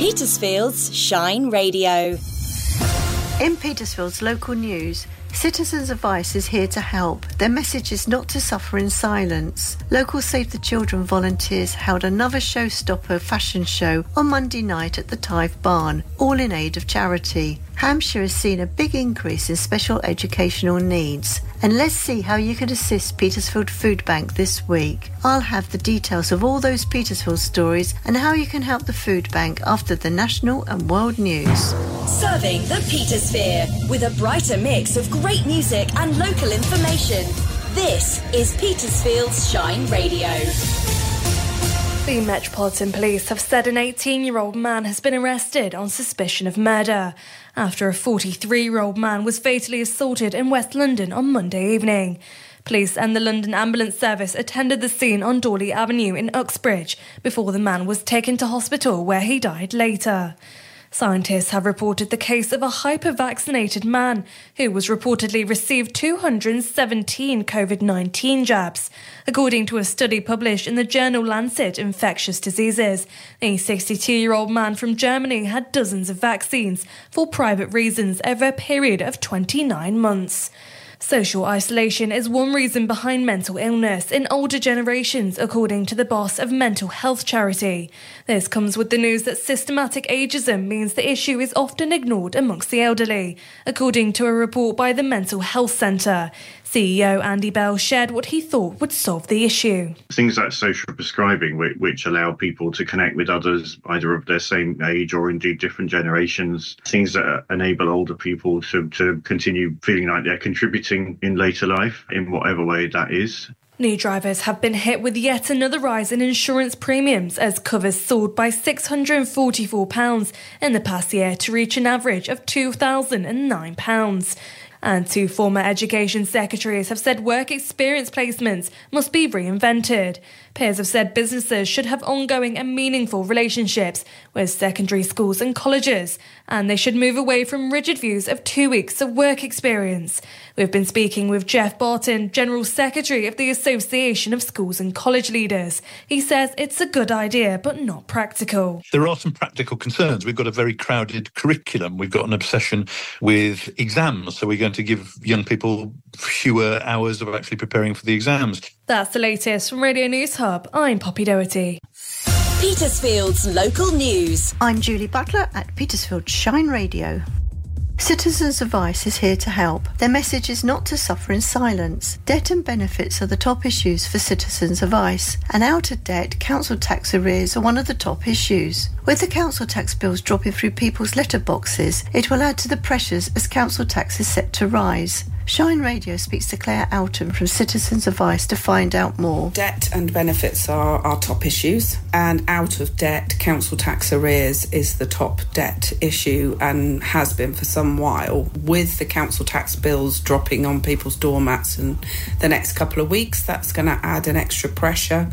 Petersfield's Shine Radio. In Petersfield's local news, Citizens Advice is here to help. Their message is not to suffer in silence. Local Save the Children volunteers held another showstopper fashion show on Monday night at the Tive Barn, all in aid of charity. Hampshire has seen a big increase in special educational needs. And let's see how you can assist Petersfield Food Bank this week. I'll have the details of all those Petersfield stories and how you can help the food bank after the national and world news. Serving the Petersphere with a brighter mix of great music and local information. This is Petersfield's Shine Radio. The Metropolitan Police have said an 18-year-old man has been arrested on suspicion of murder after a 43-year-old man was fatally assaulted in West London on Monday evening. Police and the London Ambulance Service attended the scene on Dawley Avenue in Uxbridge before the man was taken to hospital where he died later. Scientists have reported the case of a hyper-vaccinated man who was reportedly received 217 COVID-19 jabs. According to a study published in the journal Lancet Infectious Diseases, the 62-year-old man from Germany had dozens of vaccines for private reasons over a period of 29 months. Social isolation is one reason behind mental illness in older generations, according to the boss of mental health charity. This comes with the news that systematic ageism means the issue is often ignored amongst the elderly, according to a report by the Mental Health Centre. CEO Andy Bell shared what he thought would solve the issue. Things like social prescribing, which allow people to connect with others, either of their same age or indeed different generations. Things that enable older people to continue feeling like they're contributing in later life, in whatever way that is. New drivers have been hit with yet another rise in insurance premiums as covers soared by £644 in the past year to reach an average of £2,009. And two former education secretaries have said work experience placements must be reinvented. Peers have said businesses should have ongoing and meaningful relationships with secondary schools and colleges, and they should move away from rigid views of 2 weeks of work experience. We've been speaking with Jeff Barton, General Secretary of the Association of Schools and College Leaders. He says it's a good idea, but not practical. There are some practical concerns. We've got a very crowded curriculum. We've got an obsession with exams, so we're going to give young people fewer hours of actually preparing for the exams. That's the latest from Radio News Hub. I'm Poppy Doherty. Petersfield's local news. I'm Julie Butler at Petersfield Shine Radio. Citizens Advice is here to help. Their message is not to suffer in silence. Debt and benefits are the top issues for Citizens Advice, and out of debt, council tax arrears are one of the top issues. With the council tax bills dropping through people's letterboxes, it will add to the pressures as council tax is set to rise. Shine Radio speaks to Claire Alton from Citizens Advice to find out more. Debt and benefits are our top issues, and out of debt, council tax arrears is the top debt issue and has been for some while. With the council tax bills dropping on people's doormats in the next couple of weeks, that's going to add an extra pressure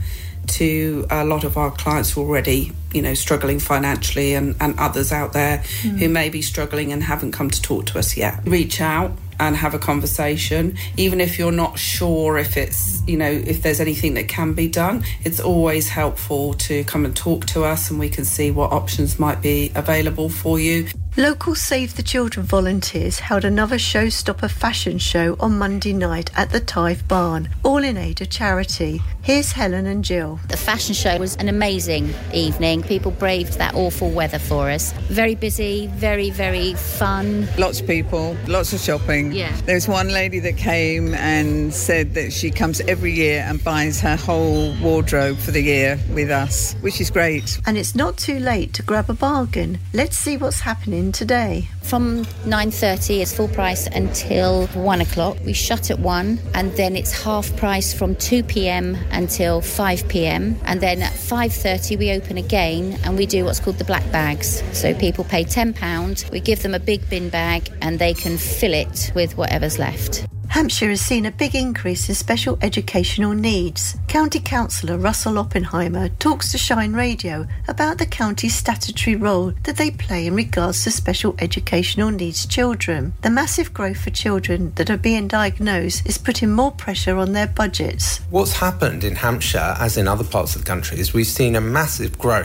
to a lot of our clients who are already, struggling financially, and others out there who may be struggling and haven't come to talk to us yet. Reach out and have a conversation, even if you're not sure if it's, if there's anything that can be done. It's always helpful to come and talk to us and we can see what options might be available for you. Local Save the Children volunteers held another showstopper fashion show on Monday night at the Tive Barn, all in aid of charity. Here's Helen and Jill. The fashion show was an amazing evening. People braved that awful weather for us. Very busy, very, very fun. Lots of people, lots of shopping. Yeah. There's one lady that came and said that she comes every year and buys her whole wardrobe for the year with us, which is great. And it's not too late to grab a bargain. Let's see what's happening today. From 9:30, it's full price until 1 o'clock. We shut at 1, and then it's half price from 2 p.m. until 5 p.m. And then at 5:30, we open again, and we do what's called the black bags. So people pay £10, we give them a big bin bag, and they can fill it with whatever's left. Hampshire has seen a big increase in special educational needs. County Councillor Russell Oppenheimer talks to Shine Radio about the county's statutory role that they play in regards to special educational needs children. The massive growth for children that are being diagnosed is putting more pressure on their budgets. What's happened in Hampshire, as in other parts of the country, is we've seen a massive growth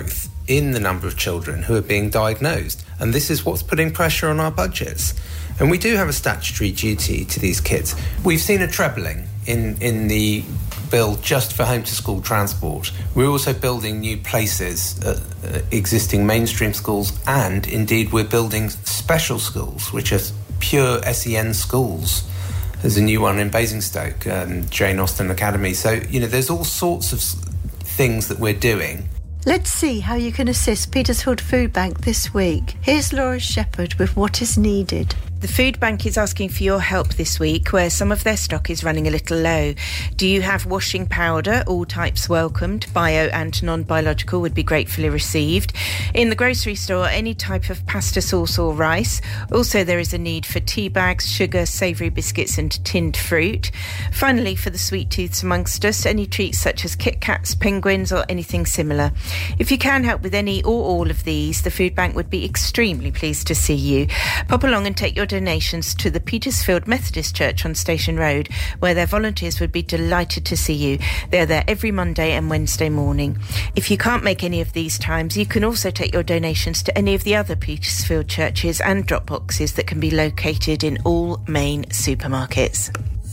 in the number of children who are being diagnosed. And this is what's putting pressure on our budgets. And we do have a statutory duty to these kids. We've seen a trebling in the bill just for home-to-school transport. We're also building new places at existing mainstream schools, and indeed we're building special schools, which are pure SEN schools. There's a new one in Basingstoke, Jane Austen Academy. So, there's all sorts of things that we're doing. Let's see how you can assist Petersfield Food Bank this week. Here's Laura Shepherd with what is needed. The food bank is asking for your help this week, where some of their stock is running a little low. Do you have washing powder? All types welcomed. Bio and non-biological would be gratefully received. In the grocery store, any type of pasta sauce or rice. Also, there is a need for tea bags, sugar, savoury biscuits and tinned fruit. Finally, for the sweet tooths amongst us, any treats such as Kit Kats, penguins or anything similar. If you can help with any or all of these, the food bank would be extremely pleased to see you. Pop along and take your donations to the Petersfield Methodist Church on Station Road, where their volunteers would be delighted to see you. They're there every Monday and Wednesday morning. If you can't make any of these times, you can also take your donations to any of the other Petersfield churches and drop boxes that can be located in all main supermarkets.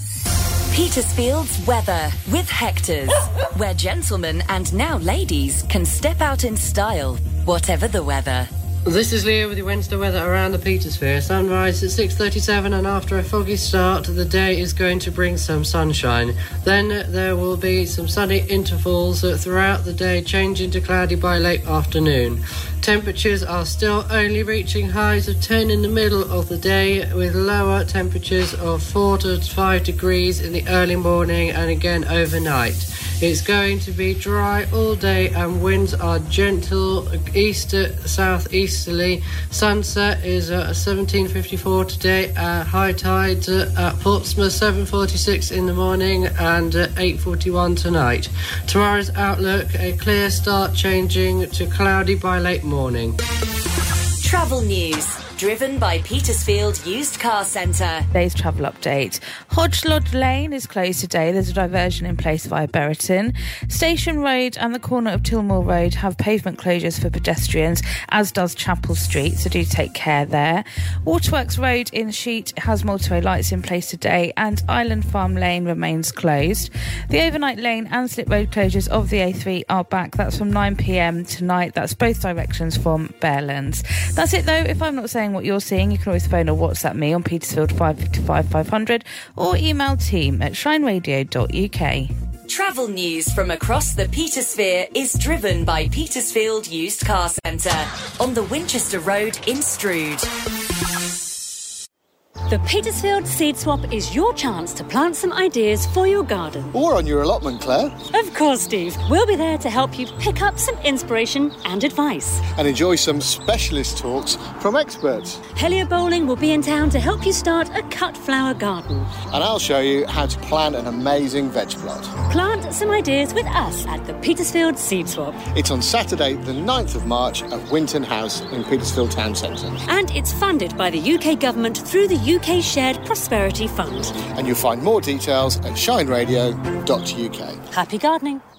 Petersfield's weather with Hector's, where gentlemen and now ladies can step out in style, whatever the weather. This is Leo with your Wednesday weather around the Petersphere. Sunrise at 6:37, and after a foggy start, the day is going to bring some sunshine. Then there will be some sunny intervals throughout the day, changing to cloudy by late afternoon. Temperatures are still only reaching highs of 10 in the middle of the day, with lower temperatures of 4 to 5 degrees in the early morning and again overnight. It's going to be dry all day and winds are gentle southeasterly. Sunset is at 17:54 today. High tide at Portsmouth 7:46 in the morning and 8:41 tonight. Tomorrow's outlook, a clear start changing to cloudy by late morning. Travel news. Driven by Petersfield Used Car Centre. Today's travel update. Hodge Lodge Lane is closed today. There's a diversion in place via Berriton. Station Road and the corner of Tilmore Road have pavement closures for pedestrians, as does Chapel Street, so do take care there. Waterworks Road in Sheet has motorway lights in place today, and Island Farm Lane remains closed. The overnight lane and slip road closures of the A3 are back. That's from 9 p.m. tonight. That's both directions from Bearlands. That's it though. If I'm not saying what you're seeing, you can always phone or WhatsApp me on Petersfield 555 500 or email team@shineradio.uk. Travel news from across the Petersphere is driven by Petersfield Used Car Centre on the Winchester Road in Strood. The Petersfield Seed Swap is your chance to plant some ideas for your garden. Or on your allotment, Claire. Of course, Steve. We'll be there to help you pick up some inspiration and advice. And enjoy some specialist talks from experts. Helio Bowling will be in town to help you start a cut flower garden. And I'll show you how to plant an amazing veg plot. Plant some ideas with us at the Petersfield Seed Swap. It's on Saturday the 9th of March at Winton House in Petersfield Town Centre. And it's funded by the UK Government through the UK Shared Prosperity Fund. And you'll find more details at shineradio.uk. Happy gardening.